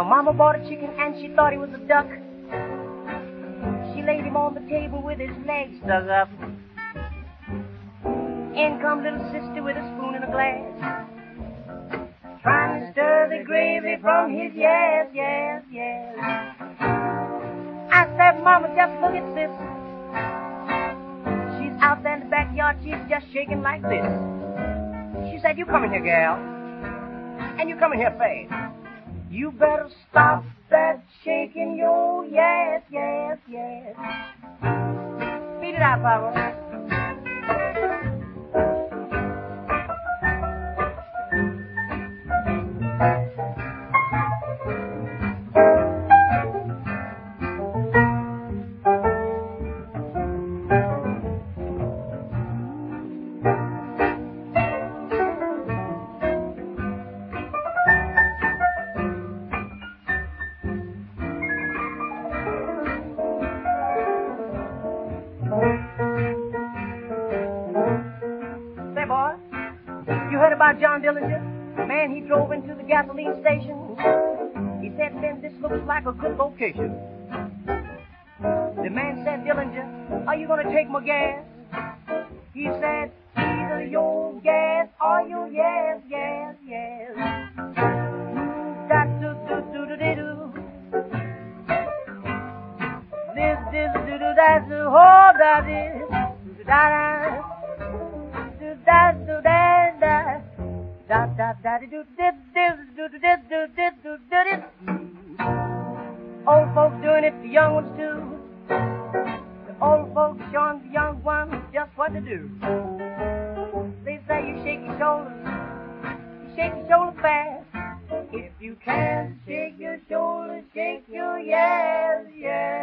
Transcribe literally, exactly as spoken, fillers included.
Now, Mama bought a chicken and she thought he was a duck. She laid him on the table with his legs stuck up. In come little sister with a spoon and a glass, trying to stir the gravy from his yes, yes, yes. I said, Mama, just look at sis. She's out there in the backyard, she's just shaking like this. She said, you come in here, gal, and you come in here fast. You better stop that shaking, yo, yes, yes, yes. Beat it out, Papa. John Dillinger, man, he drove into the gasoline station. He said, Ben, this looks like a good location. The man said, Dillinger, are you going to take my gas? He said, either your gas or your yes, yes, yes. Da-do-do-do-do-do-do. This, this, do-do, that's the whole da-this. Da-da. Do-da-do-da-da. Da da da do do do do do do do do. Old folks doing it, the young ones too. The old folks showing the young ones just what to do. They say you shake your shoulders, you shake your shoulders fast. If you can't shake your shoulders, shake your yes, yes.